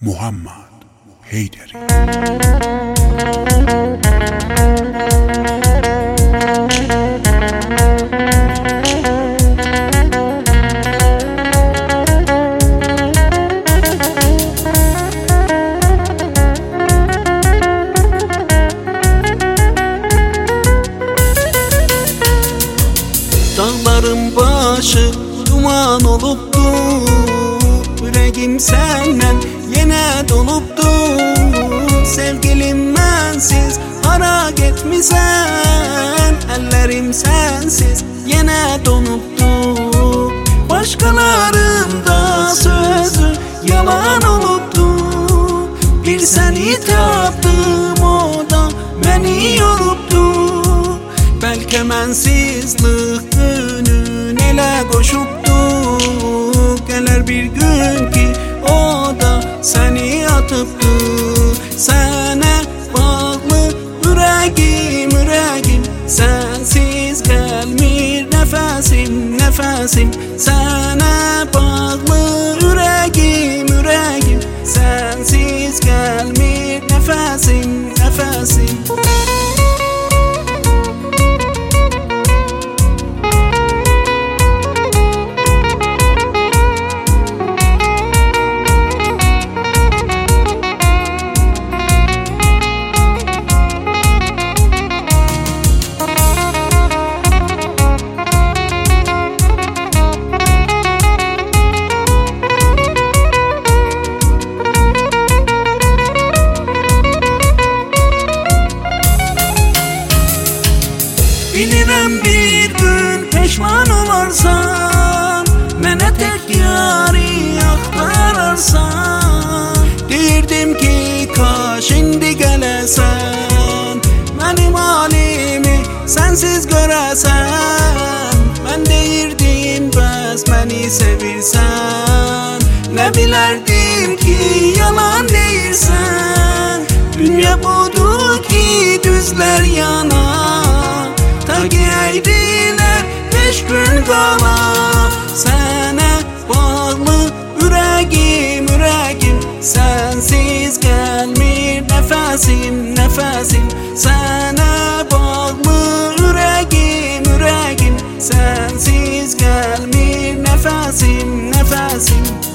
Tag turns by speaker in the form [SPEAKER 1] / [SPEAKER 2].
[SPEAKER 1] Muhammad Heyderi.
[SPEAKER 2] Dağların başı duman olupdu, yüreğim senden yine dolupdu. Sevgilim bensiz harak etmişsen, ellerim sensiz yine donupdu. Başkalarında sözü yalan olupdu, bir seni tapdım, o da beni yorupdu. Belki mensizlik günün ele koşupdu, gelir bir gün ki o da seni atıptı. Sana bağlı yüreğim, sensiz gelmir nefesim, sana bağlı yüreğim, sensiz gelmir nefesim. Bilirəm bir gün peşman olarsan, mənə tək yari axtararsan. Deyirdim ki kaş indi gələsən, mənim halimi sensiz görəsən. Mən deyirdim bəs məni sevirsən, nə bilərdim ki yalan deyirsən. Dünya budur ki düzlər yanar, ta ki eydilər 5 gün qala. Sənə bağlı yüreğim, sensiz gəlmir nefesim. Sənə bağlı yüreğim, sensiz gəlmir nefesim.